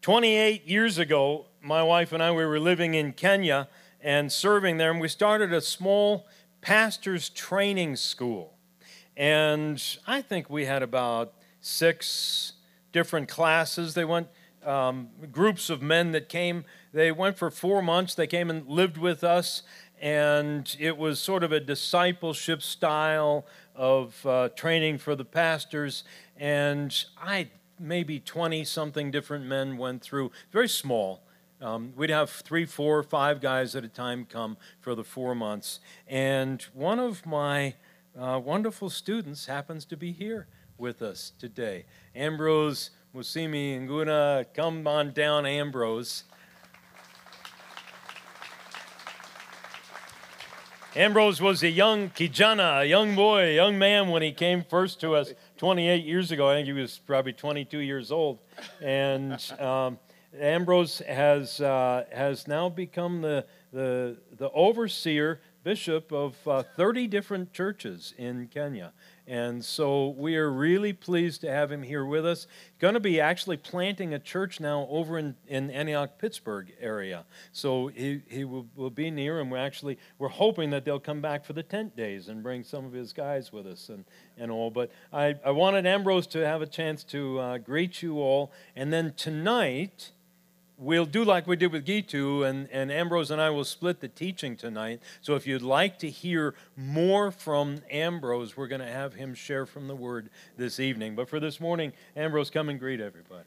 28 years ago, my wife and I, we were living in Kenya and serving there, and we started a small pastor's training school. And I think we had about 6 different classes. They went, groups of men that came. They went for 4 months. They came and lived with us, and it was sort of a discipleship style of training for the pastors. And maybe 20-something different men went through. Very small. We'd have 3, 4, 5 guys at a time come for the 4 months. And one of my wonderful students happens to be here with us today. Ambrose Musimi Nguna, come on down, Ambrose. Ambrose was a young kijana, a young boy, a young man when he came first to us 28 years ago. I think he was probably 22 years old. And Ambrose has now become the overseer, bishop of 30 different churches in Kenya. And so we are really pleased to have him here with us. Going to be actually planting a church now over in Antioch, Pittsburgh area. So he will be near, and we're hoping that they'll come back for the tent days and bring some of his guys with us and all. But I wanted Ambrose to have a chance to greet you all. And then tonight, we'll do like we did with Gitu, and Ambrose and I will split the teaching tonight. So if you'd like to hear more from Ambrose, we're going to have him share from the Word this evening. But for this morning, Ambrose, come and greet everybody.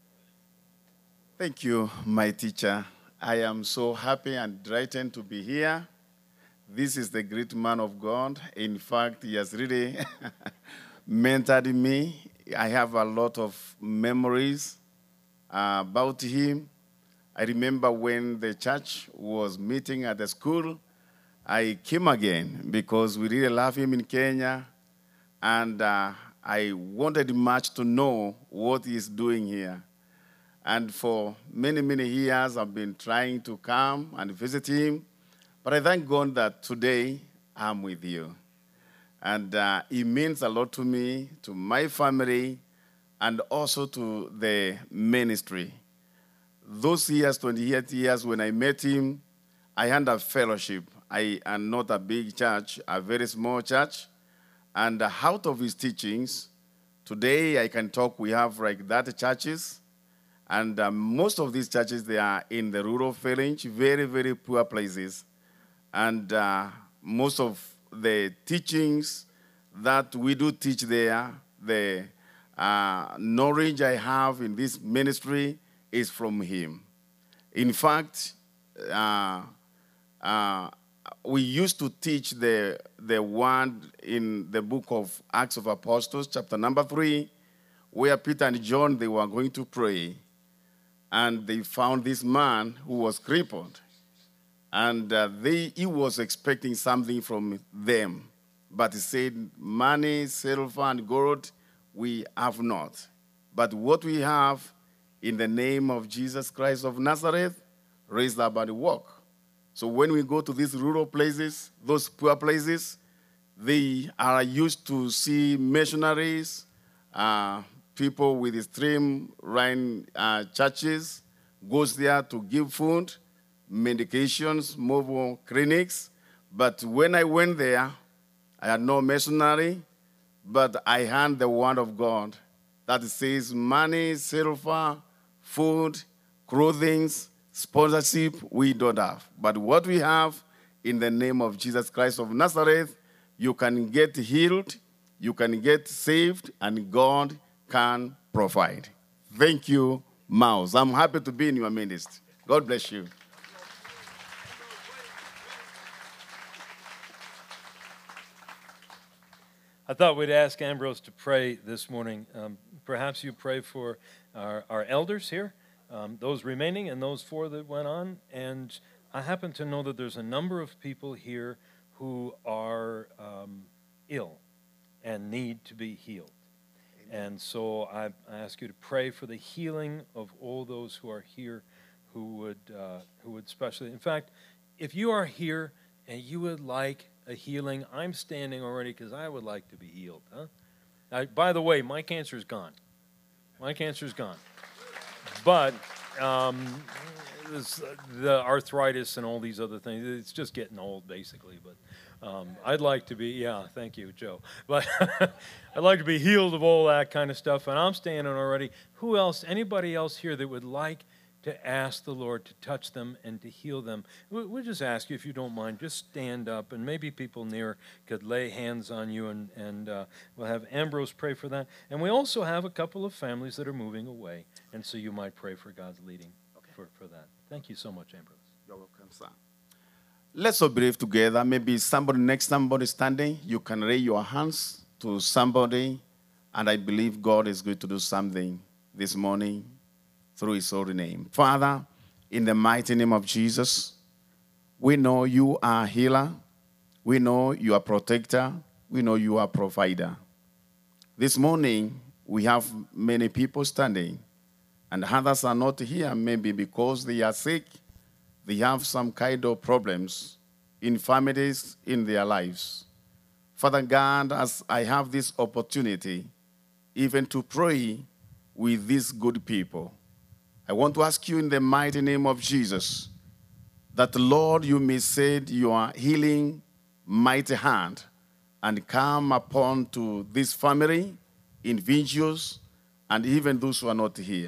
Thank you, my teacher. I am so happy and delighted to be here. This is the great man of God. In fact, he has really mentored me. I have a lot of memories about him. I remember when the church was meeting at the school, I came again because we really love him in Kenya, and I wanted much to know what he's doing here. And for many, many years, I've been trying to come and visit him, but I thank God that today I'm with you. And it means a lot to me, to my family, and also to the ministry. Those years, 28 years, when I met him, I had a fellowship. I am not a big church, a very small church. And out of his teachings, today I can talk, we have like that churches. And most of these churches, they are in the rural village, very, very poor places. And most of the teachings that we do teach there, the knowledge I have in this ministry is from him. In fact, we used to teach the word in the book of Acts of Apostles, chapter number 3, where Peter and John, they were going to pray, and they found this man who was crippled. And he was expecting something from them, but he said, money, silver, and gold, we have not. But what we have, in the name of Jesus Christ of Nazareth, raise up and walk. So when we go to these rural places, those poor places, they are used to see missionaries, people with streamline churches, goes there to give food, medications, mobile clinics. But when I went there, I had no missionary, but I had the word of God that says money, silver, food, clothing, sponsorship, we don't have. But what we have, in the name of Jesus Christ of Nazareth, you can get healed, you can get saved, and God can provide. Thank you, Mouse. I'm happy to be in your midst. God bless you. I thought we'd ask Ambrose to pray this morning. Perhaps you pray for our elders here, those remaining and those 4 that went on. And I happen to know that there's a number of people here who are ill and need to be healed. And so I ask you to pray for the healing of all those who are here who would especially, in fact, if you are here and you would like a healing, I'm standing already because I would like to be healed. By the way, my cancer is gone. My cancer is gone. But the arthritis and all these other things. It's just getting old, basically. But I'd like to be, yeah, thank you, Joe. But I'd like to be healed of all that kind of stuff. And I'm standing already. Who else, anybody else here that would like to ask the Lord to touch them and to heal them? We'll just ask you, if you don't mind, just stand up, and maybe people near could lay hands on you, and we'll have Ambrose pray for that. And we also have a couple of families that are moving away, and so you might pray for God's leading for that. Thank you so much, Ambrose. You're welcome, sir. Let's all breathe together. Maybe somebody next somebody standing, you can raise your hands to somebody, and I believe God is going to do something this morning through his holy name. Father, in the mighty name of Jesus, we know you are healer. We know you are protector. We know you are provider. This morning, we have many people standing, and others are not here, maybe because they are sick. They have some kind of problems in families, in their lives. Father God, as I have this opportunity, even to pray with these good people, I want to ask you in the mighty name of Jesus that, Lord, you may send your healing mighty hand and come upon to this family, individuals, and even those who are not here.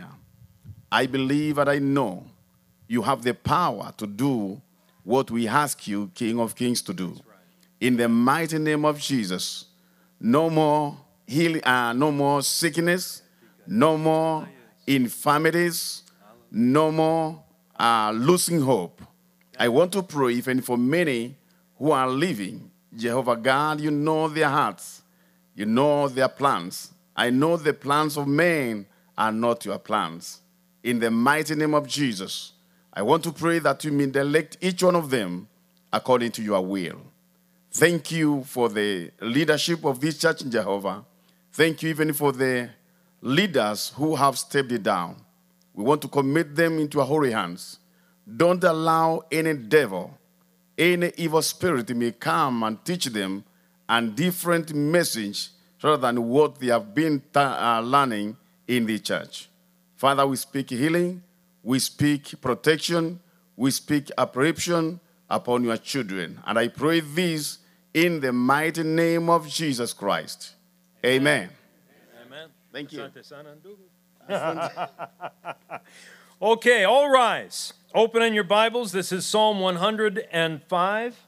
I believe and I know you have the power to do what we ask you, King of Kings, to do. Right. In the mighty name of Jesus, no more healing, no more sickness, no more infirmities, no more losing hope. I want to pray even for many who are living. Jehovah God, you know their hearts. You know their plans. I know the plans of men are not your plans. In the mighty name of Jesus, I want to pray that you may elect each one of them according to your will. Thank you for the leadership of this church in Jehovah. Thank you even for the leaders who have stepped it down. We want to commit them into your holy hands. Don't allow any devil, any evil spirit may come and teach them a different message rather than what they have been learning in the church. Father, we speak healing, we speak protection, we speak approbation upon your children. And I pray this in the mighty name of Jesus Christ. Amen. Amen. Thank you. Okay, all rise. Open in your Bibles. This is Psalm 105.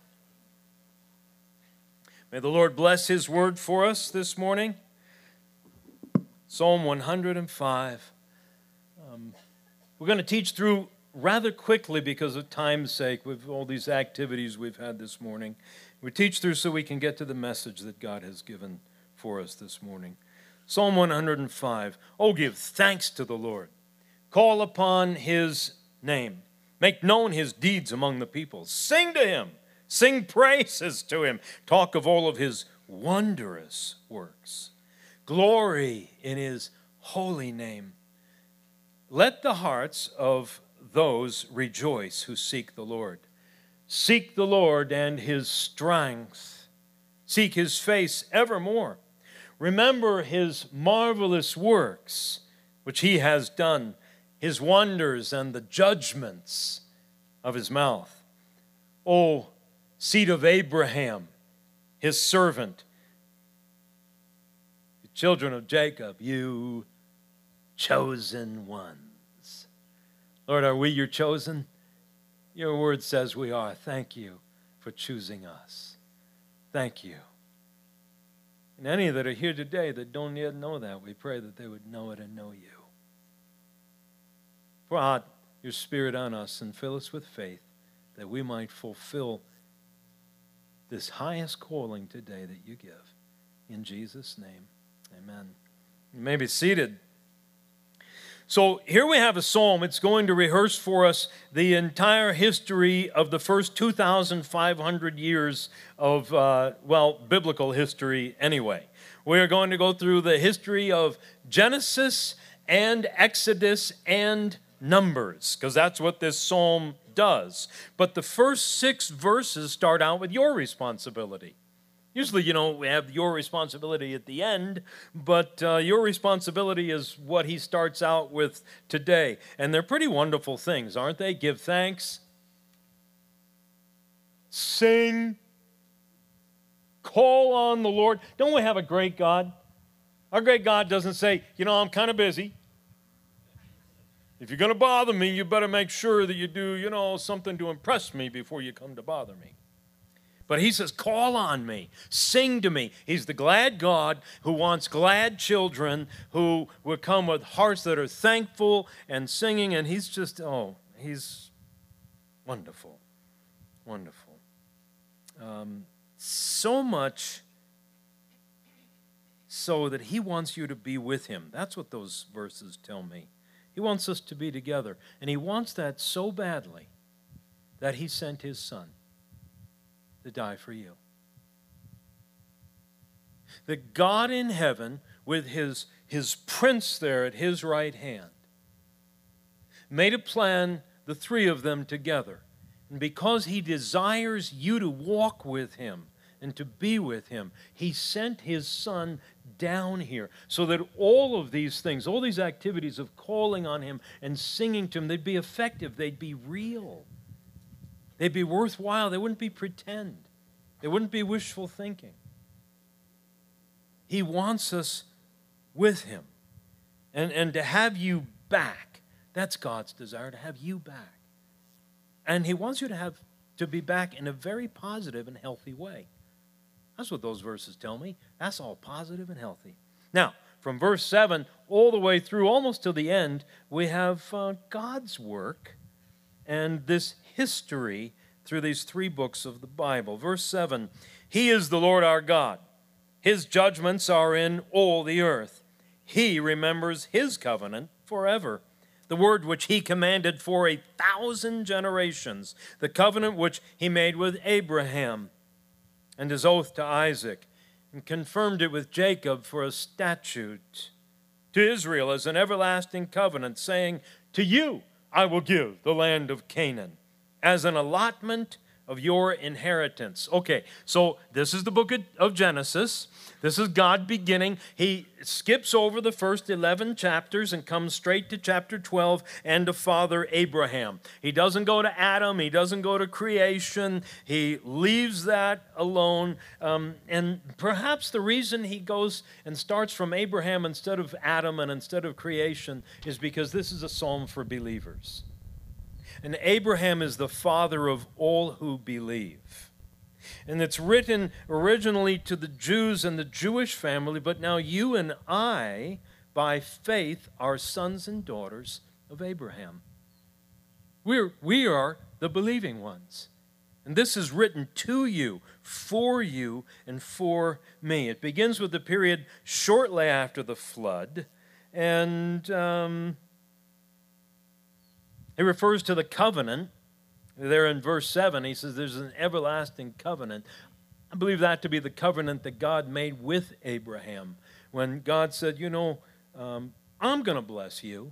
May the Lord bless his word for us this morning. Psalm 105. We're going to teach through rather quickly because of time's sake with all these activities we've had this morning. We teach through so we can get to the message that God has given for us this morning. Psalm 105. Oh, give thanks to the Lord. Call upon his name. Make known his deeds among the people. Sing to him. Sing praises to him. Talk of all of his wondrous works. Glory in his holy name. Let the hearts of those rejoice who seek the Lord. Seek the Lord and his strength. Seek his face evermore. Remember his marvelous works, which he has done, his wonders and the judgments of his mouth. O seed of Abraham, his servant, the children of Jacob, you chosen ones. Lord, are we your chosen? Your word says we are. Thank you for choosing us. Thank you. And any that are here today that don't yet know that, we pray that they would know it and know you. Pour out your Spirit on us and fill us with faith that we might fulfill this highest calling today that you give. In Jesus' name, amen. You may be seated. So here we have a psalm. It's going to rehearse for us the entire history of the first 2,500 years of, biblical history anyway. We are going to go through the history of Genesis and Exodus and Numbers, because that's what this psalm does. But the first 6 verses start out with your responsibility. Usually, we have your responsibility at the end, but your responsibility is what he starts out with today. And they're pretty wonderful things, aren't they? Give thanks, sing, call on the Lord. Don't we have a great God? Our great God doesn't say, I'm kind of busy. If you're going to bother me, you better make sure that you do, something to impress me before you come to bother me. But he says, call on me, sing to me. He's the glad God who wants glad children who will come with hearts that are thankful and singing. And he's just, he's wonderful, wonderful. So much so that he wants you to be with him. That's what those verses tell me. He wants us to be together. And he wants that so badly that he sent his son to die for you. The God in heaven, with his prince there at his right hand, made a plan, the three of them together. And because he desires you to walk with him and to be with him, he sent his son down here so that all of these things, all these activities of calling on him and singing to him, they'd be effective, they'd be real. They'd be worthwhile. They wouldn't be pretend. They wouldn't be wishful thinking. He wants us with him. And to have you back, that's God's desire, to have you back. And he wants you to be back in a very positive and healthy way. That's what those verses tell me. That's all positive and healthy. Now, from verse 7 all the way through, almost to the end, we have God's work and this history through these three books of the Bible. Verse 7, he is the Lord our God. His judgments are in all the earth. He remembers his covenant forever, the word which he commanded for 1,000 generations, the covenant which he made with Abraham and his oath to Isaac, and confirmed it with Jacob for a statute, to Israel as an everlasting covenant, saying, to you I will give the land of Canaan as an allotment of your inheritance. Okay, so this is the book of Genesis. This is God beginning. He skips over the first 11 chapters and comes straight to chapter 12 and to Father Abraham. He doesn't go to Adam. He doesn't go to creation. He leaves that alone. And perhaps the reason he goes and starts from Abraham instead of Adam and instead of creation is because this is a psalm for believers. And Abraham is the father of all who believe. And it's written originally to the Jews and the Jewish family, but now you and I, by faith, are sons and daughters of Abraham. We are the believing ones. And this is written to you, and for me. It begins with the period shortly after the flood, and he refers to the covenant. There in verse 7, he says there's an everlasting covenant. I believe that to be the covenant that God made with Abraham. When God said, I'm going to bless you,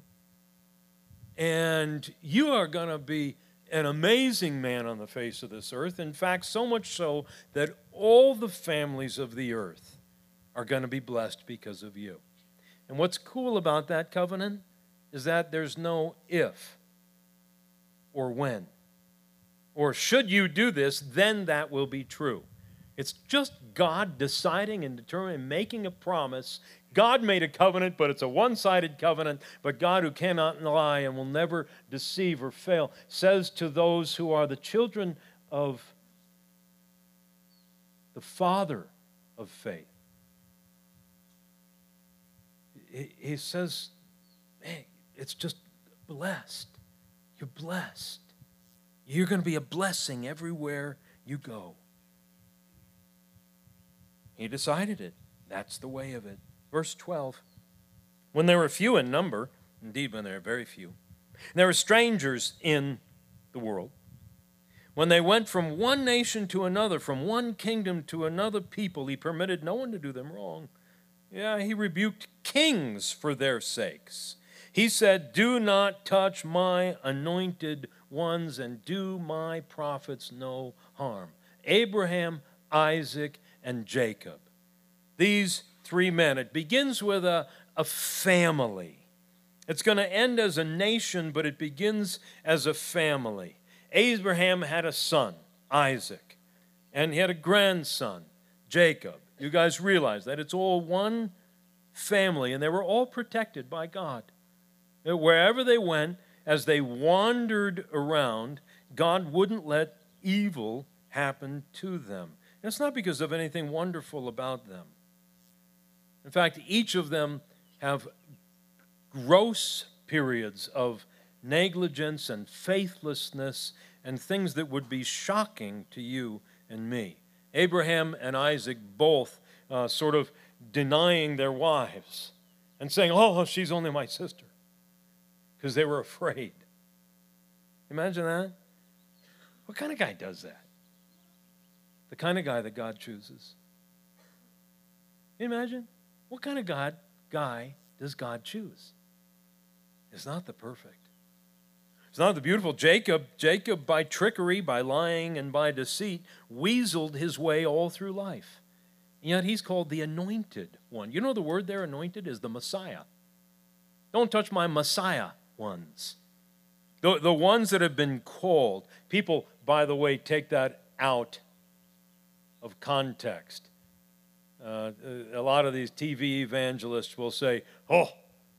and you are going to be an amazing man on the face of this earth. In fact, so much so that all the families of the earth are going to be blessed because of you. And what's cool about that covenant is that there's no if or when. Or should you do this, then that will be true. It's just God deciding and determining, making a promise. God made a covenant, but it's a one-sided covenant. But God, who cannot lie and will never deceive or fail, says to those who are the children of the Father of faith, he says, hey, it's just blessed. You're blessed. You're going to be a blessing everywhere you go. He decided it. That's the way of it. Verse 12. When they were few in number, indeed when they were very few, there were strangers in the world. When they went from one nation to another, from one kingdom to another people, he permitted no one to do them wrong. Yeah, he rebuked kings for their sakes. He said, do not touch my anointed ones and do my prophets no harm. Abraham, Isaac, and Jacob. These three men. It begins with a family. It's going to end as a nation, but it begins as a family. Abraham had a son, Isaac, and he had a grandson, Jacob. You guys realize that it's all one family, and they were all protected by God. Wherever they went, as they wandered around, God wouldn't let evil happen to them. And it's not because of anything wonderful about them. In fact, each of them have gross periods of negligence and faithlessness and things that would be shocking to you and me. Abraham and Isaac both sort of denying their wives and saying, oh, she's only my sister, because they were afraid. Imagine that. What kind of guy does that? The kind of guy that God chooses. Imagine. What kind of guy does God choose? It's not the perfect. It's not the beautiful. Jacob, by trickery, by lying, and by deceit, weaseled his way all through life. And yet he's called the anointed one. You know the word there, anointed, is the Messiah. Don't touch my Messiah ones. The ones that have been called. People, by the way, take that out of context. A lot of these TV evangelists will say, oh,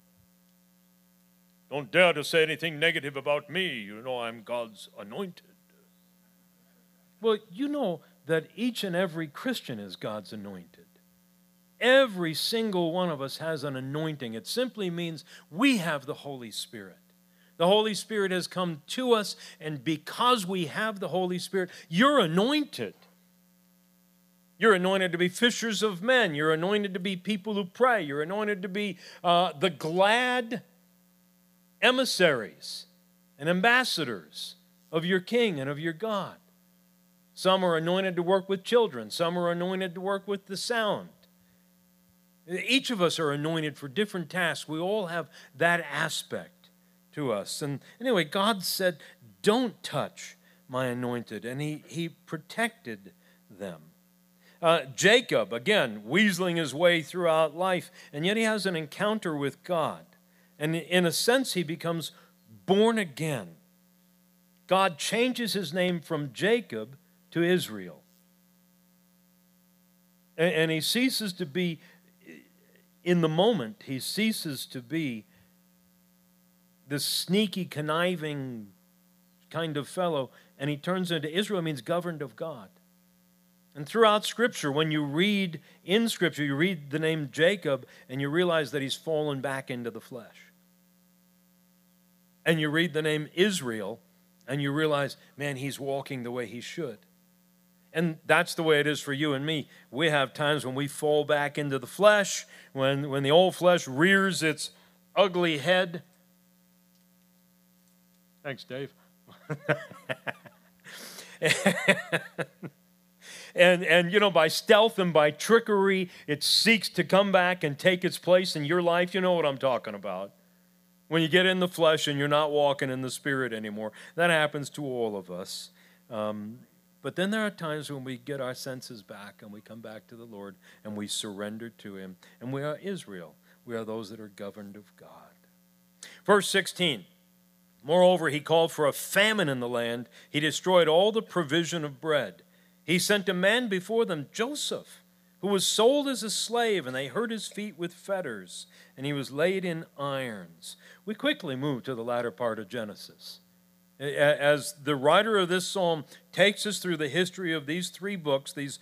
don't dare to say anything negative about me. You know I'm God's anointed. Well, you know that each and every Christian is God's anointed. Every single one of us has an anointing. It simply means we have the Holy Spirit. The Holy Spirit has come to us, and because we have the Holy Spirit, you're anointed. You're anointed to be fishers of men. You're anointed to be people who pray. You're anointed to be the glad emissaries and ambassadors of your King and of your God. Some are anointed to work with children. Some are anointed to work with the sound. Each of us are anointed for different tasks. We all have that aspect to us. And anyway, God said, don't touch my anointed. And he protected them. Jacob, again, weaseling his way throughout life, and yet he has an encounter with God. And in a sense, he becomes born again. God changes his name from Jacob to Israel. And he ceases to be, in the moment, he ceases to be this sneaky, conniving kind of fellow, and he turns into Israel, means governed of God. And throughout Scripture, when you read in Scripture, you read the name Jacob, and you realize that he's fallen back into the flesh. And you read the name Israel, and you realize, man, he's walking the way he should. And that's the way it is for you and me. We have times when we fall back into the flesh, when the old flesh rears its ugly head. Thanks, Dave. And you know, by stealth and by trickery, it seeks to come back and take its place in your life. You know what I'm talking about. When you get in the flesh and you're not walking in the Spirit anymore. That happens to all of us. But then there are times when we get our senses back and we come back to the Lord and we surrender to Him. And we are Israel. We are those that are governed of God. Verse 16. Moreover, he called for a famine in the land. He destroyed all the provision of bread. He sent a man before them, Joseph, who was sold as a slave, and they hurt his feet with fetters, and he was laid in irons. We quickly move to the latter part of Genesis. As the writer of this psalm takes us through the history of these three books, these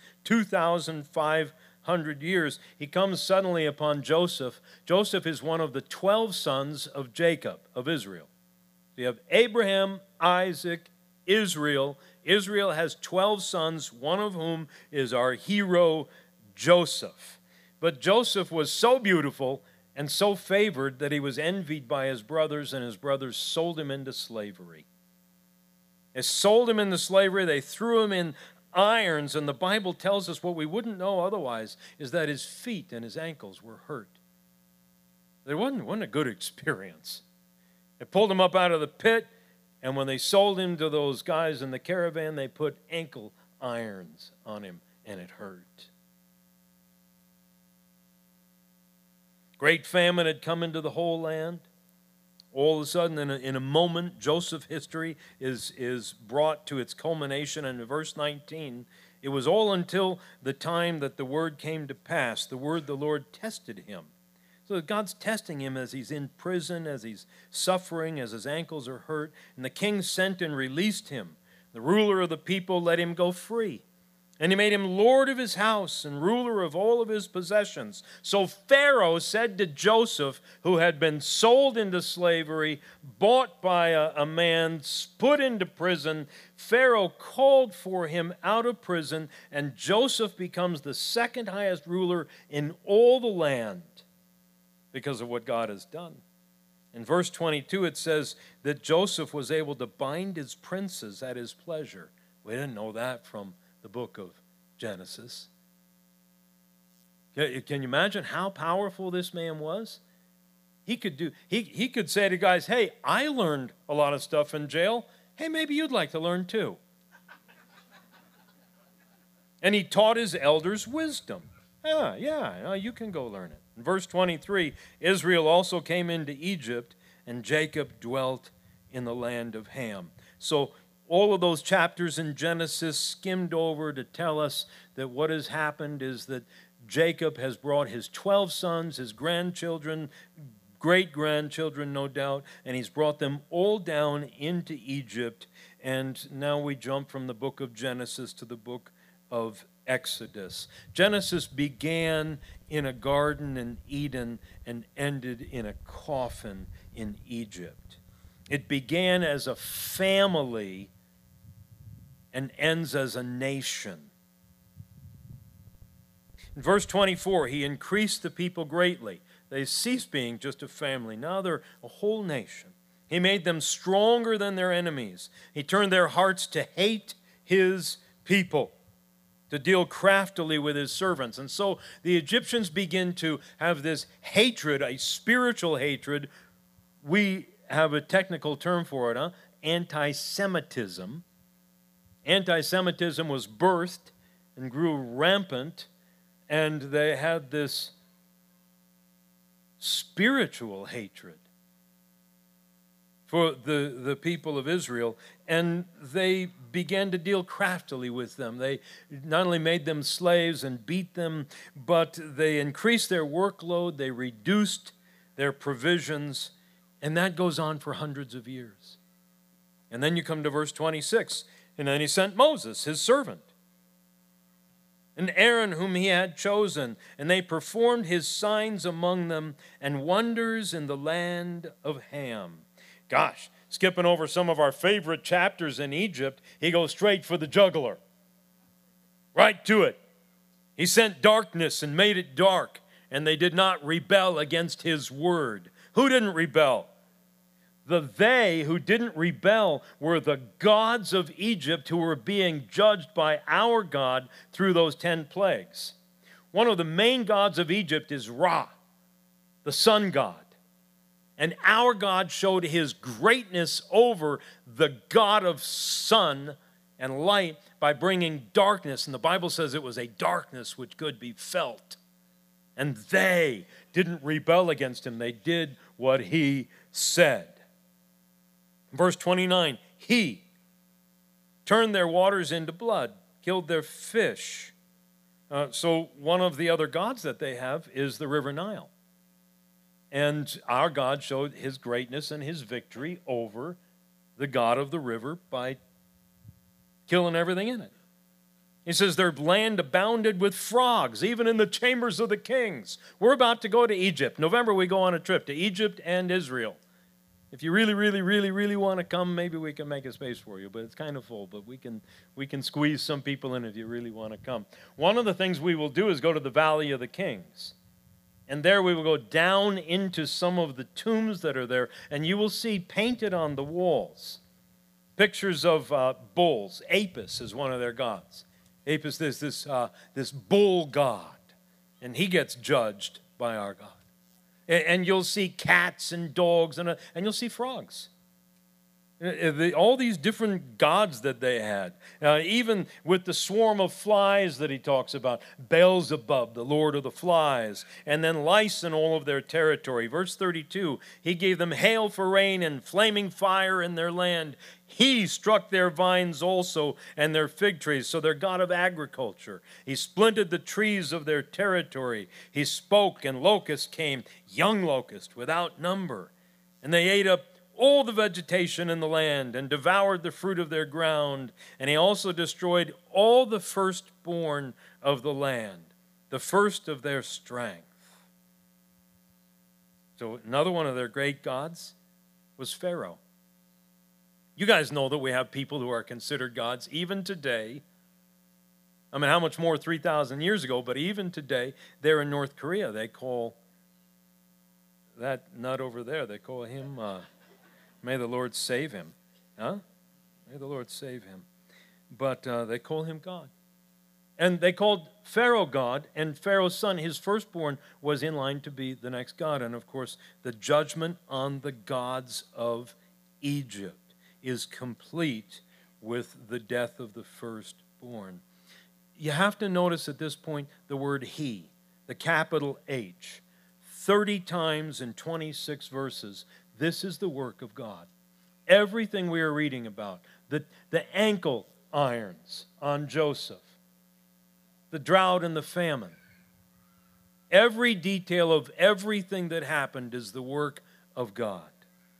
2,500 years, he comes suddenly upon Joseph. Joseph is one of the 12 sons of Jacob, of Israel. So you have Abraham, Isaac, Israel. Israel has 12 sons, one of whom is our hero, Joseph. But Joseph was so beautiful and so favored that he was envied by his brothers, and his brothers sold him into slavery. They sold him into slavery. They threw him in irons, and the Bible tells us what we wouldn't know otherwise is that his feet and his ankles were hurt. It wasn't a good experience. They pulled him up out of the pit, and when they sold him to those guys in the caravan, they put ankle irons on him, and it hurt. Great famine had come into the whole land. All of a sudden, in a moment, Joseph's history is brought to its culmination. And in verse 19, it was all until the time that the word came to pass. The word the Lord tested him. So God's testing him as he's in prison, as he's suffering, as his ankles are hurt. And the king sent and released him. The ruler of the people let him go free. And he made him lord of his house and ruler of all of his possessions. So Pharaoh said to Joseph, who had been sold into slavery, bought by a man, put into prison, Pharaoh called for him out of prison, and Joseph becomes the second highest ruler in all the land because of what God has done. In verse 22, it says that Joseph was able to bind his princes at his pleasure. We didn't know that from the book of Genesis. Can you imagine how powerful this man was? He could say to guys, hey, I learned a lot of stuff in jail. Hey, maybe you'd like to learn too. And he taught his elders wisdom. Yeah, you can go learn it. In verse 23, Israel also came into Egypt, and Jacob dwelt in the land of Ham. So all of those chapters in Genesis skimmed over to tell us that what has happened is that Jacob has brought his 12 sons, his grandchildren, great-grandchildren, no doubt, and he's brought them all down into Egypt. And now we jump from the book of Genesis to the book of Exodus. Genesis began in a garden in Eden and ended in a coffin in Egypt. It began as a family and ends as a nation. In verse 24, he increased the people greatly. They ceased being just a family. Now they're a whole nation. He made them stronger than their enemies. He turned their hearts to hate his people, to deal craftily with his servants. And so the Egyptians begin to have this hatred, a spiritual hatred. We have a technical term for it, anti-Semitism. Anti-Semitism was birthed and grew rampant, and they had this spiritual hatred for the people of Israel, and they began to deal craftily with them. They not only made them slaves and beat them, but they increased their workload, they reduced their provisions, and that goes on for hundreds of years. And then you come to verse 26, and then he sent Moses, his servant, and Aaron, whom he had chosen, and they performed his signs among them and wonders in the land of Ham. Gosh, skipping over some of our favorite chapters in Egypt, he goes straight for the jugular. Right to it. He sent darkness and made it dark, and they did not rebel against his word. Who didn't rebel? They who didn't rebel were the gods of Egypt who were being judged by our God through those 10 plagues. One of the main gods of Egypt is Ra, the sun god. And our God showed his greatness over the God of sun and light by bringing darkness. And the Bible says it was a darkness which could be felt. And they didn't rebel against him. They did what he said. Verse 29, he turned their waters into blood, killed their fish. So one of the other gods that they have is the River Nile. And our God showed his greatness and his victory over the God of the river by killing everything in it. He says their land abounded with frogs, even in the chambers of the kings. We're about to go to Egypt. November we go on a trip to Egypt and Israel. If you really want to come, maybe we can make a space for you, but it's kind of full. But we can squeeze some people in if you really want to come. One of the things we will do is go to the Valley of the Kings. And there we will go down into some of the tombs that are there, and you will see painted on the walls pictures of bulls. Apis is one of their gods. Apis is this bull god, and he gets judged by our God. And you'll see cats and dogs, and you'll see frogs. All these different gods that they had. Even with the swarm of flies that he talks about, Beelzebub, the lord of the flies, and then lice in all of their territory. Verse 32, he gave them hail for rain and flaming fire in their land. He struck their vines also and their fig trees, so they're God of agriculture. He splintered the trees of their territory. He spoke, and locusts came, young locusts without number. And they ate up all the vegetation in the land and devoured the fruit of their ground. And he also destroyed all the firstborn of the land, the first of their strength. So another one of their great gods was Pharaoh. You guys know that we have people who are considered gods even today. I mean, how much more 3,000 years ago, but even today, they're in North Korea. They call that nut over there, they call him, may the Lord save him. Huh? May the Lord save him. But they call him God. And they called Pharaoh God, and Pharaoh's son, his firstborn, was in line to be the next God. And of course, the judgment on the gods of Egypt is complete with the death of the firstborn. You have to notice at this point the word he, the capital H, 30 times in 26 verses. This is the work of God. Everything we are reading about, the ankle irons on Joseph, the drought and the famine, every detail of everything that happened is the work of God.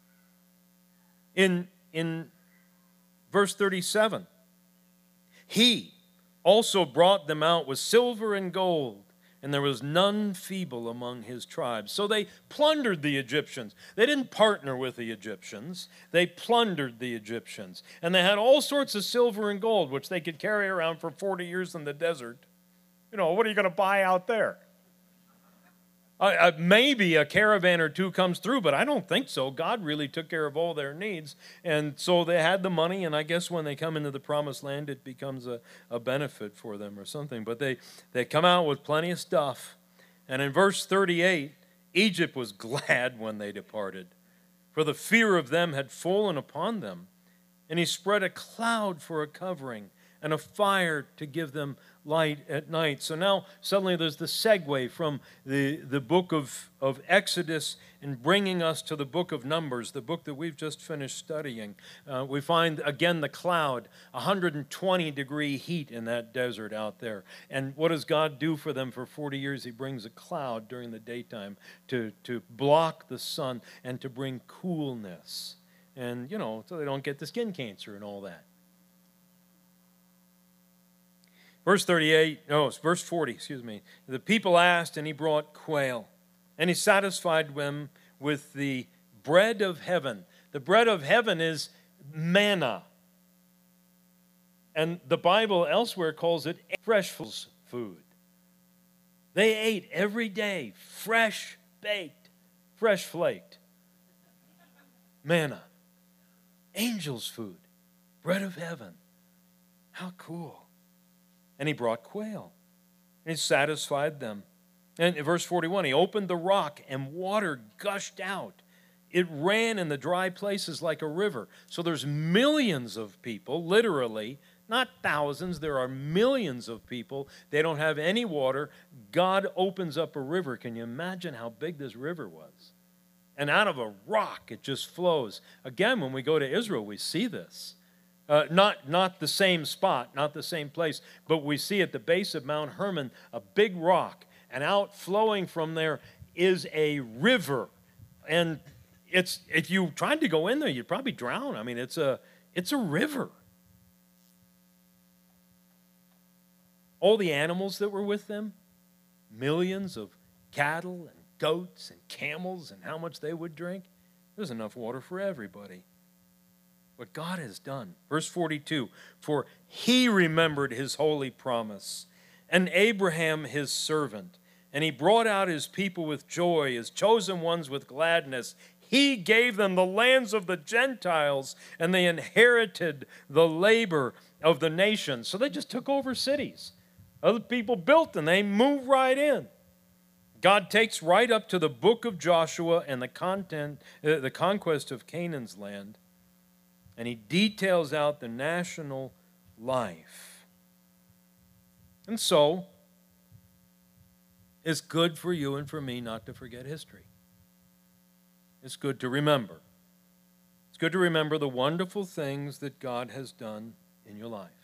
In verse 37, he also brought them out with silver and gold, and there was none feeble among his tribes. So they plundered the Egyptians. They didn't partner with the Egyptians. They plundered the Egyptians. And they had all sorts of silver and gold, which they could carry around for 40 years in the desert. You know, what are you going to buy out there? Maybe a caravan or two comes through, but I don't think so. God really took care of all their needs. And so they had the money, and I guess when they come into the promised land, it becomes a benefit for them or something. But they come out with plenty of stuff. And in verse 38, Egypt was glad when they departed, for the fear of them had fallen upon them. And he spread a cloud for a covering and a fire to give them light at night. So now suddenly there's the segue from the book of Exodus and bringing us to the book of Numbers, the book that we've just finished studying. We find again the cloud, 120-degree heat in that desert out there. And what does God do for them for 40 years? He brings a cloud during the daytime to block the sun and to bring coolness. And, you know, so they don't get the skin cancer and all that. Verse 40, the people asked, and he brought quail, and he satisfied them with the bread of heaven. The bread of heaven is manna. And the Bible elsewhere calls it fresh food. They ate every day, fresh baked, fresh flaked. Manna. Angels' food. Bread of heaven. How cool. And he brought quail, and he satisfied them. And in verse 41, he opened the rock, and water gushed out. It ran in the dry places like a river. So there's millions of people, literally, not thousands, there are millions of people. They don't have any water. God opens up a river. Can you imagine how big this river was? And out of a rock, it just flows. Again, when we go to Israel, we see this. Not the same spot, not the same place, but we see at the base of Mount Hermon a big rock, and outflowing from there is a river. And it's, if you tried to go in there, you'd probably drown. I mean, it's a river. All the animals that were with them, millions of cattle and goats and camels, and how much they would drink, there's enough water for everybody. What God has done. Verse 42, for he remembered his holy promise, and Abraham his servant, and he brought out his people with joy, his chosen ones with gladness. He gave them the lands of the Gentiles, and they inherited the labor of the nations. So they just took over cities. Other people built, and they moved right in. God takes right up to the book of Joshua and the conquest of Canaan's land. and he details out the national life. And so, it's good for you and for me not to forget history. It's good to remember. It's good to remember the wonderful things that God has done in your life.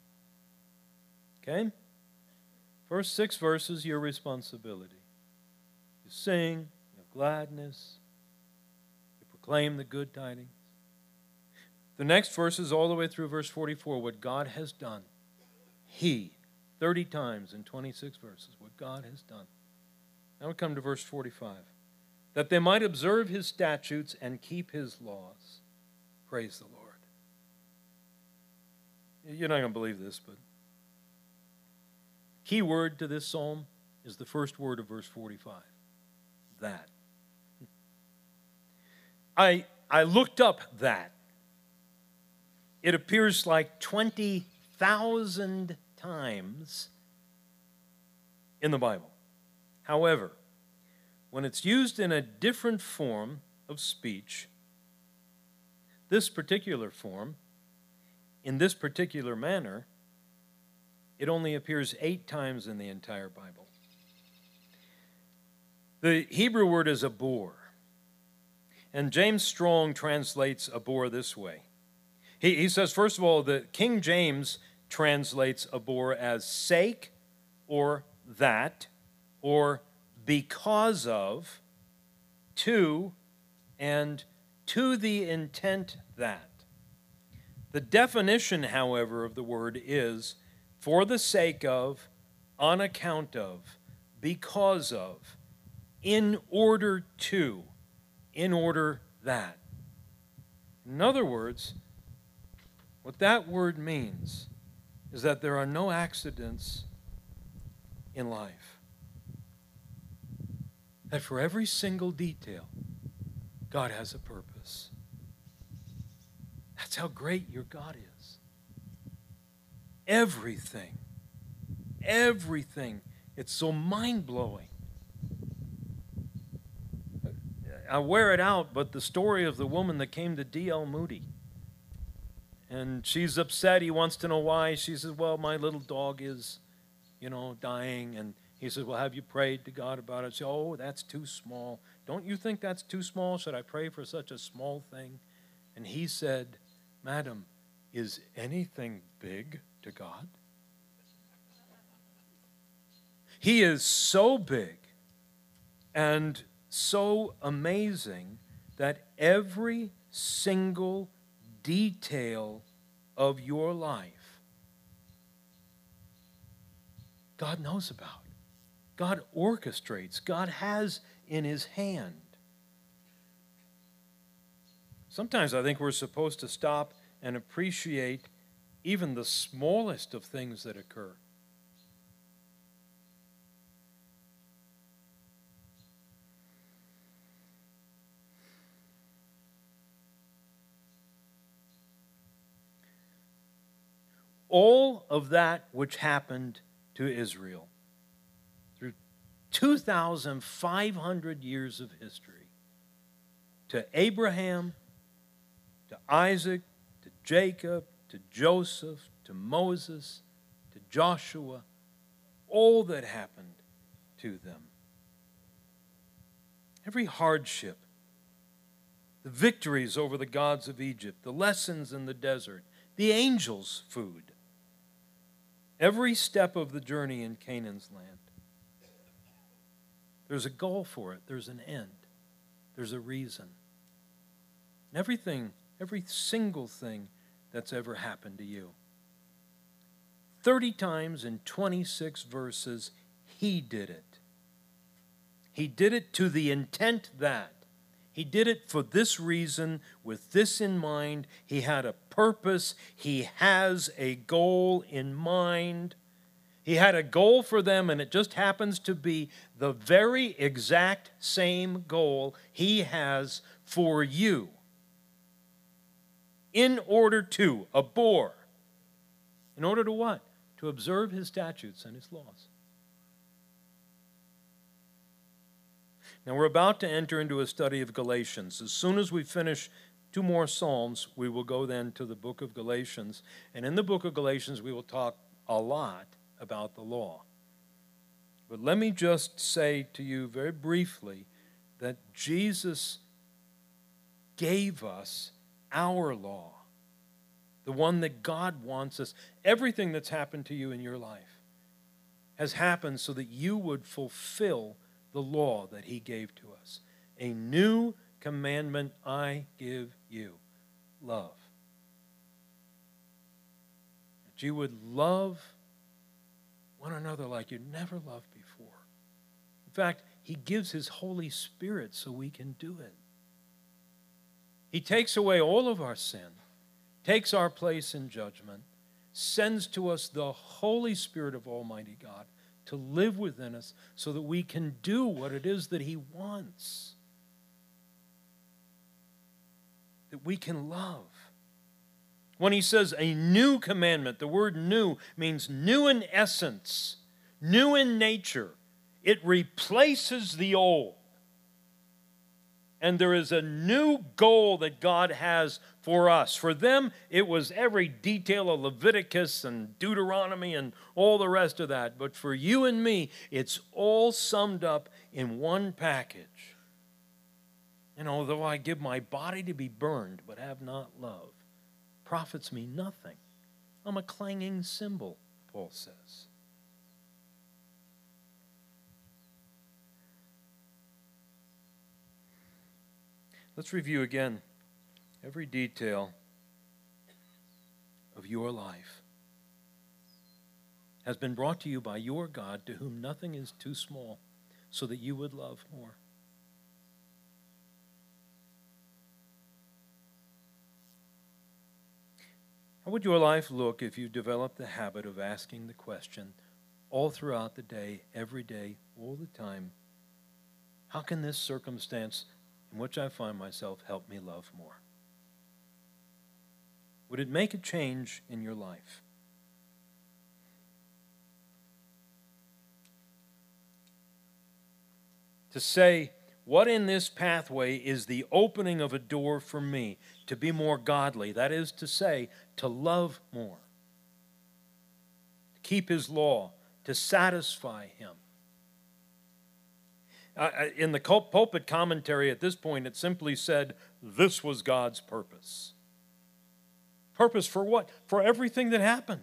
Okay? First 6 verses, your responsibility. You sing, you have gladness, you proclaim the good tidings. The next verses, all the way through verse 44, what God has done. He, 30 times in 26 verses, what God has done. Now we come to verse 45. That they might observe his statutes and keep his laws. Praise the Lord. You're not going to believe this, but key word to this psalm is the first word of verse 45. That. I looked up that. It appears like 20,000 times in the Bible. However, when it's used in a different form of speech, this particular form, in this particular manner, it only appears 8 times in the entire Bible. The Hebrew word is abor, and James Strong translates abor this way. He says, first of all, the King James translates abor as sake or that or because of, to, and to the intent that. The definition, however, of the word is for the sake of, on account of, because of, in order to, in order that. In other words, what that word means is that there are no accidents in life. That for every single detail, God has a purpose. That's how great your God is. Everything. It's so mind-blowing. I wear it out, but the story of the woman that came to D.L. Moody. And she's upset. He wants to know why. She says, well, my little dog is, dying. And he says, well, have you prayed to God about it? She says, oh, that's too small. Don't you think that's too small? Should I pray for such a small thing? And he said, Madam, is anything big to God? He is so big and so amazing that every single detail of your life God knows about. God orchestrates. God has in his hand. Sometimes I think we're supposed to stop and appreciate even the smallest of things that occur. All of that which happened to Israel through 2,500 years of history, to Abraham, to Isaac, to Jacob, to Joseph, to Moses, to Joshua, all that happened to them. Every hardship, the victories over the gods of Egypt, the lessons in the desert, the angels' food, every step of the journey in Canaan's land. There's a goal for it. There's an end. There's a reason. And everything, every single thing that's ever happened to you. 30 times in 26 verses, he did it. He did it to the intent that. He did it for this reason, with this in mind. He had a purpose. He has a goal in mind. He had a goal for them, and it just happens to be the very exact same goal he has for you. In order to, abhor. In order to what? To observe his statutes and his laws. Now we're about to enter into a study of Galatians. As soon as we finish 2 more Psalms, we will go then to the book of Galatians. And in the book of Galatians, we will talk a lot about the law. But let me just say to you very briefly that Jesus gave us our law, the one that God wants us. Everything that's happened to you in your life has happened so that you would fulfill the law that he gave to us. A new commandment I give you, love. That you would love one another like you never loved before. In fact, he gives his Holy Spirit so we can do it. He takes away all of our sin, takes our place in judgment, sends to us the Holy Spirit of Almighty God to live within us so that we can do what it is that he wants. That we can love. When he says a new commandment, the word new means new in essence, new in nature. It replaces the old. And there is a new goal that God has for us. For them, it was every detail of Leviticus and Deuteronomy and all the rest of that. But for you and me, it's all summed up in one package. And although I give my body to be burned, but have not love, profits me nothing. I'm a clanging cymbal, Paul says. Let's review again every detail of your life has been brought to you by your God, to whom nothing is too small, so that you would love more. How would your life look if you developed the habit of asking the question all throughout the day, every day, all the time, how can this circumstance in which I find myself help me love more? Would it make a change in your life? To say, what in this pathway is the opening of a door for me to be more godly? That is to say, to love more, to keep his law, to satisfy him. In the pulpit commentary at this point, it simply said, this was God's purpose. Purpose for what? For everything that happened.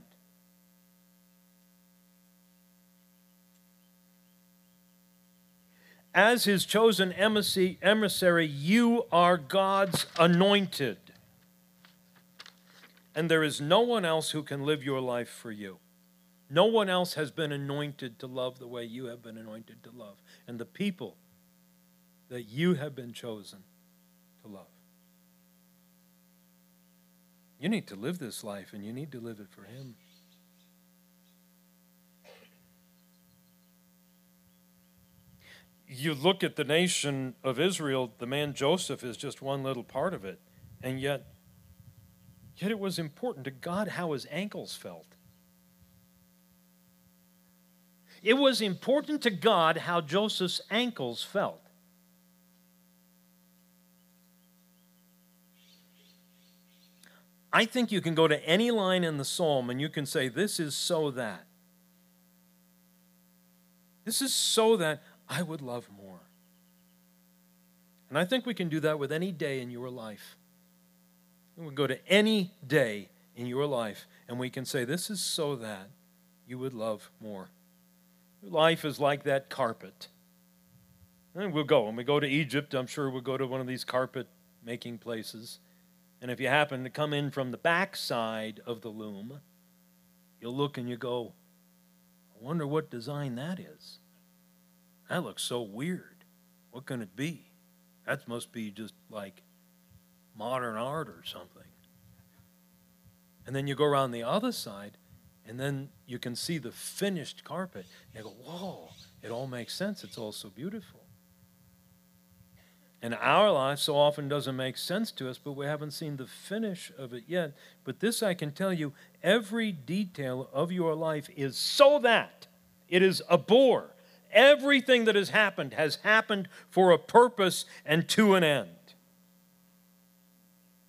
As his chosen emissary, you are God's anointed. And there is no one else who can live your life for you. No one else has been anointed to love the way you have been anointed to love. And the people that you have been chosen to love. You need to live this life, and you need to live it for him. You look at the nation of Israel, the man Joseph is just one little part of it. And yet it was important to God how his ankles felt. It was important to God how Joseph's ankles felt. I think you can go to any line in the psalm and you can say, this is so that. This is so that I would love more. And I think we can do that with any day in your life. We can go to any day in your life and we can say, this is so that you would love more. Life is like that carpet. And we'll go. When we go to Egypt, I'm sure we'll go to one of these carpet making places. And if you happen to come in from the back side of the loom, you'll look and you go, I wonder what design that is. That looks so weird. What can it be? That must be just like modern art or something. And then you go around the other side, and then you can see the finished carpet. And you go, whoa, it all makes sense. It's all so beautiful. And our life so often doesn't make sense to us, but we haven't seen the finish of it yet. But this I can tell you, every detail of your life is so that it is a bore. Everything that has happened for a purpose and to an end.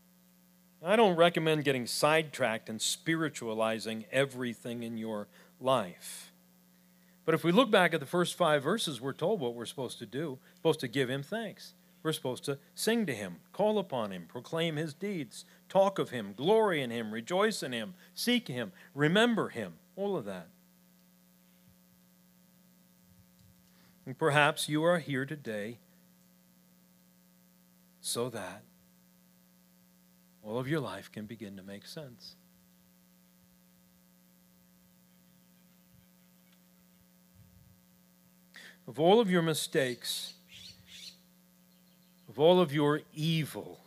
I don't recommend getting sidetracked and spiritualizing everything in your life. But if we look back at the first 5 verses, we're told what we're supposed to do. We're supposed to give him thanks. We're supposed to sing to him, call upon him, proclaim his deeds, talk of him, glory in him, rejoice in him, seek him, remember him, all of that. And perhaps you are here today so that all of your life can begin to make sense. Of all of your mistakes, of all of your evil,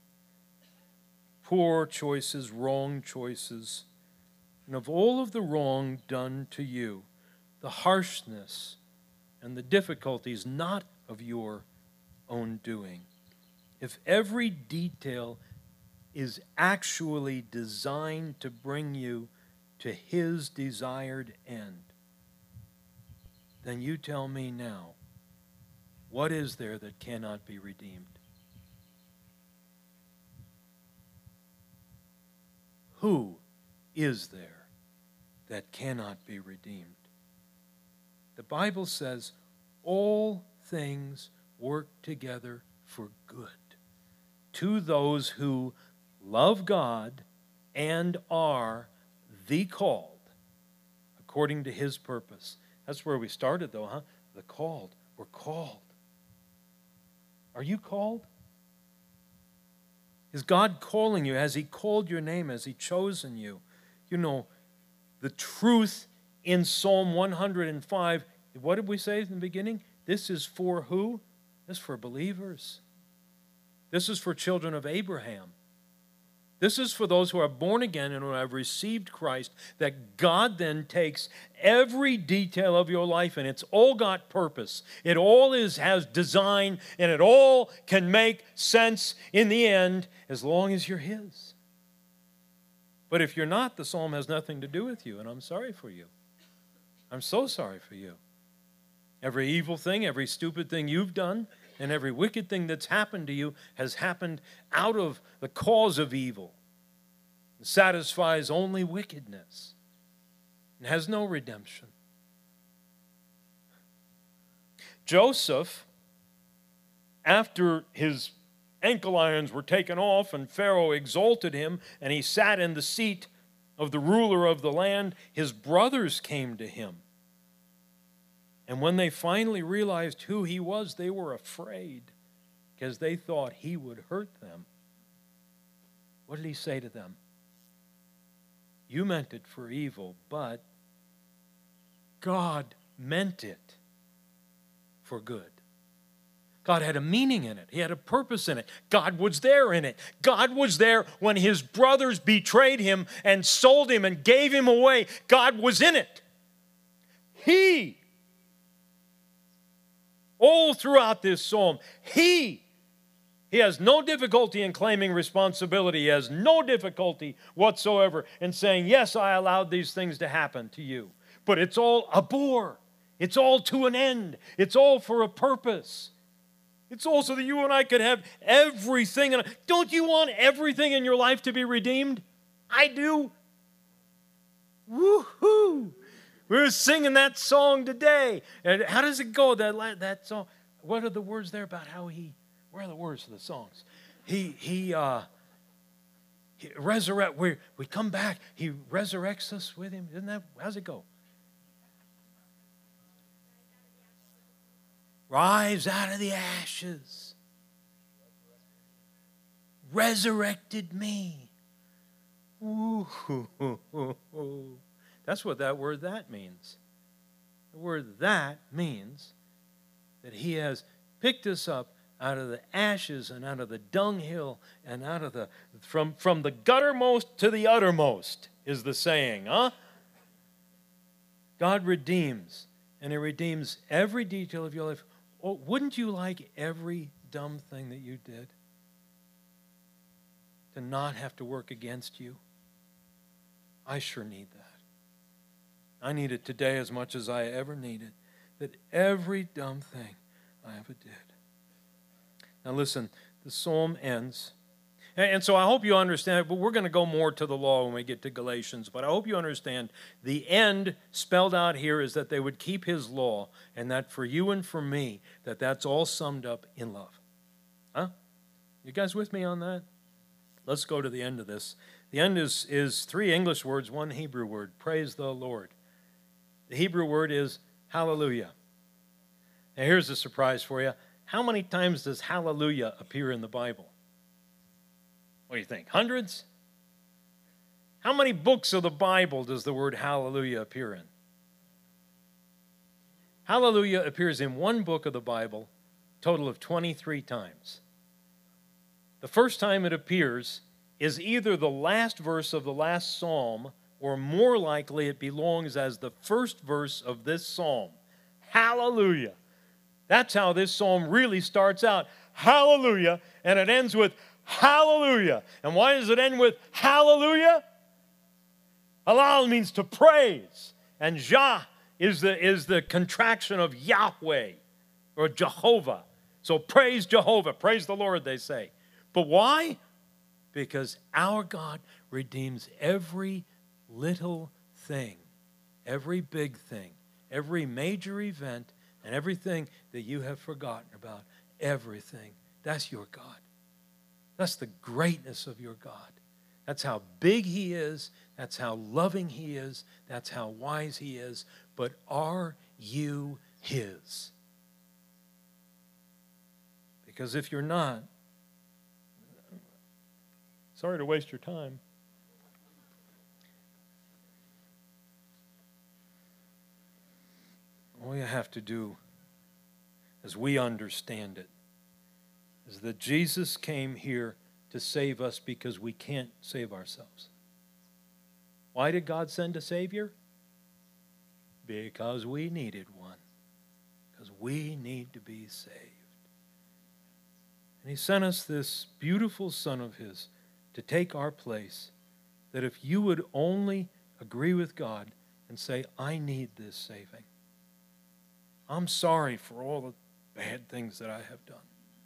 poor choices, wrong choices, and of all of the wrong done to you, the harshness and the difficulties not of your own doing, if every detail is actually designed to bring you to his desired end, then you tell me now, what is there that cannot be redeemed? Who is there that cannot be redeemed? The Bible says all things work together for good to those who love God and are the called according to his purpose. That's where we started though, huh? The called. We're called. Are you called? Is God calling you? Has he called your name? Has he chosen you? You know, the truth in Psalm 105, what did we say in the beginning? This is for who? This is for believers. This is for children of Abraham. This is for those who are born again and who have received Christ, that God then takes every detail of your life and it's all got purpose. It all has design and it all can make sense in the end as long as you're his. But if you're not, the psalm has nothing to do with you, and I'm sorry for you. I'm so sorry for you. Every evil thing, every stupid thing you've done, and every wicked thing that's happened to you has happened out of the cause of evil. It satisfies only wickedness and has no redemption. Joseph, after his ankle irons were taken off and Pharaoh exalted him and he sat in the seat of the ruler of the land, his brothers came to him. And when they finally realized who he was, they were afraid because they thought he would hurt them. What did he say to them? You meant it for evil, but God meant it for good. God had a meaning in it. He had a purpose in it. God was there in it. God was there when his brothers betrayed him and sold him and gave him away. God was in it. All throughout this psalm, he has no difficulty in claiming responsibility. He has no difficulty whatsoever in saying, yes, I allowed these things to happen to you. But it's all a bore. It's all to an end. It's all for a purpose. It's also that you and I could have everything. Don't you want everything in your life to be redeemed? I do. Woo-hoo! We were singing that song today. And how does it go, that song? What are the words there about how where are the words of the songs? He resurrect, we come back, he resurrects us with him. Isn't that, how's it go? Rise out of the ashes. Resurrected me. Ooh. That's what that word that means. The word that means that he has picked us up out of the ashes and out of the dunghill and out of from the guttermost to the uttermost is the saying, huh? God redeems, and he redeems every detail of your life. Oh, wouldn't you like every dumb thing that you did to not have to work against you? I sure need that. I need it today as much as I ever needed. That every dumb thing I ever did. Now listen, the psalm ends. And so I hope you understand, but we're going to go more to the law when we get to Galatians, but I hope you understand the end spelled out here is that they would keep his law, and that for you and for me, that's all summed up in love. Huh? You guys with me on that? Let's go to the end of this. The end is 3 English words, 1 Hebrew word, praise the Lord. The Hebrew word is hallelujah. Now here's a surprise for you. How many times does hallelujah appear in the Bible? What do you think? Hundreds? How many books of the Bible does the word hallelujah appear in? Hallelujah appears in one book of the Bible, total of 23 times. The first time it appears is either the last verse of the last psalm, or more likely it belongs as the first verse of this psalm. Hallelujah. That's how this psalm really starts out. Hallelujah. And it ends with hallelujah. And why does it end with hallelujah? Halal means to praise. And Jah is the contraction of Yahweh or Jehovah. So praise Jehovah. Praise the Lord, they say. But why? Because our God redeems every little thing, every big thing, every major event, and everything that you have forgotten about. Everything. That's your God. That's the greatness of your God. That's how big he is. That's how loving he is. That's how wise he is. But are you his? Because if you're not, sorry to waste your time. All you have to do, as we understand it, is that Jesus came here to save us because we can't save ourselves. Why did God send a Savior? Because we needed one. Because we need to be saved. And he sent us this beautiful Son of his to take our place, that if you would only agree with God and say, I need this saving. I'm sorry for all the bad things that I have done.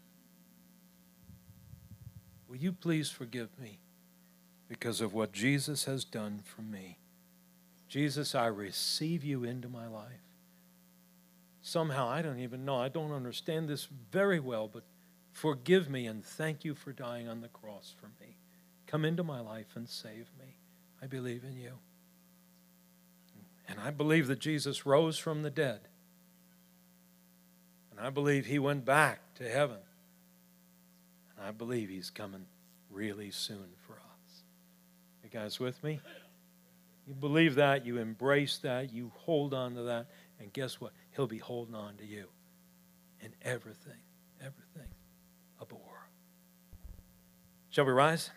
Will you please forgive me because of what Jesus has done for me? Jesus, I receive you into my life. Somehow, I don't even know, I don't understand this very well, but forgive me and thank you for dying on the cross for me. Come into my life and save me. I believe in you. And I believe that Jesus rose from the dead. And I believe he went back to heaven. And I believe he's coming really soon for us. You guys with me? You believe that, you embrace that, you hold on to that, and guess what? He'll be holding on to you in everything of the world. Shall we rise?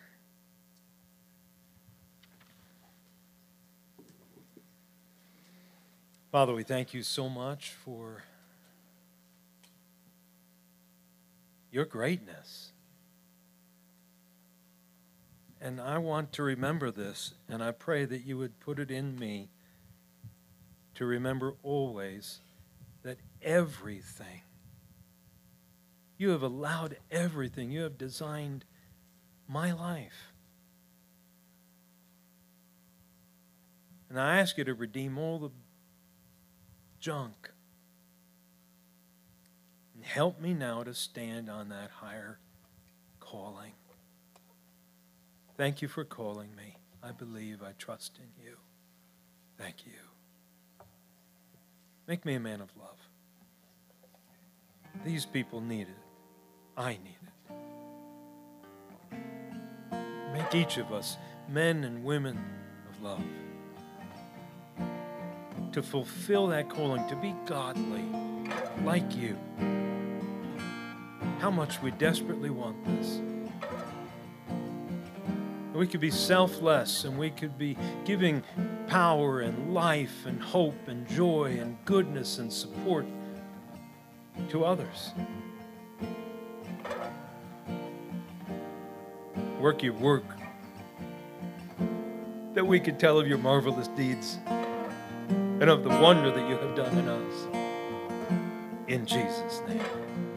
Father, we thank you so much for your greatness. And I want to remember this, and I pray that you would put it in me to remember always that everything, you have allowed everything, you have designed my life. And I ask you to redeem all the junk. And help me now to stand on that higher calling. Thank you for calling me. I believe, I trust in you. Thank you. Make me a man of love. These people need it. I need it. Make each of us men and women of love. To fulfill that calling, to be godly, like you. How much we desperately want this. We could be selfless, and we could be giving power and life and hope and joy and goodness and support to others. Work your work, that we could tell of your marvelous deeds and of the wonder that you have done in us. In Jesus' name.